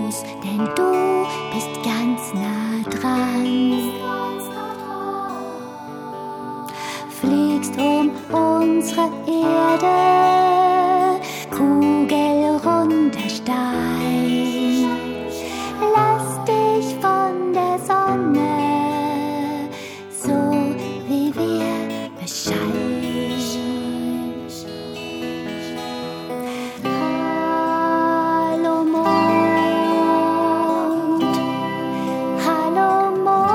los, denn du bist ganz nah dran. Fliegst um unsere Erde, kugelrunder Stein. Lass dich von der Sonne, so wie wir bescheiden. Hallo Mond, hallo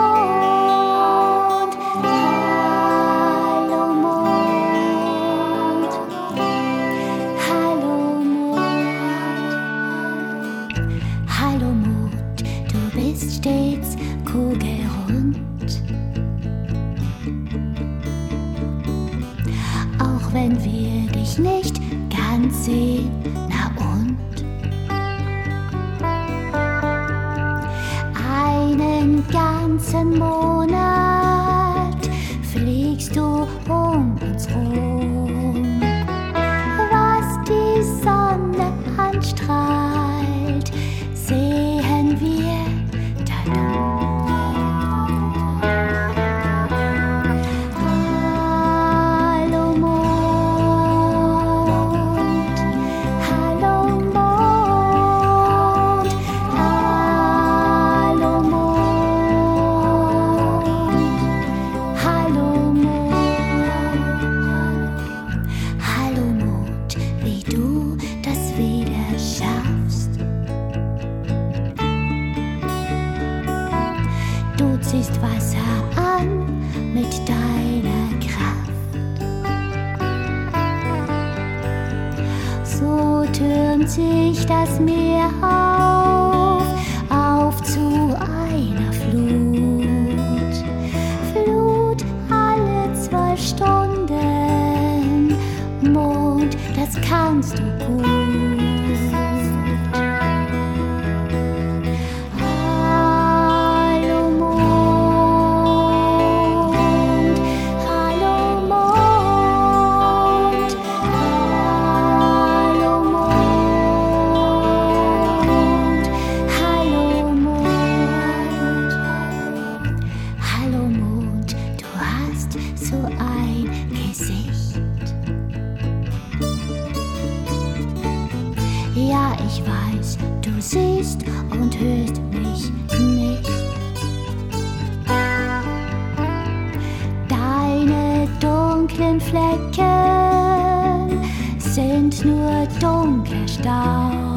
Mond, hallo Mond, hallo Mond, hallo Mond, du bist stets kugelrund. Auch wenn wir dich nicht ganz sehen, na und? Einen ganzen Monat fliegst du um uns rum. Was die Sonne anstrahlt, sehen wir dadurch. Hallo Mond, hallo Mond, hallo Mond, hallo Mond, hallo Mond, wie du das wieder schaffst. Du ziehst Wasser an mit deiner Kraft. So türmt sich das Meer auf zu einer Flut. Flut alle 12 Stunden. Mond, das kannst du gut. Hallo Mond, hallo Mond, hallo Mond, hallo Mond, hallo Mond, du hast so ein Gesicht. Ja, ich weiß, du siehst und hörst mich nicht. Deine dunklen Flecken sind nur dunkler Staub.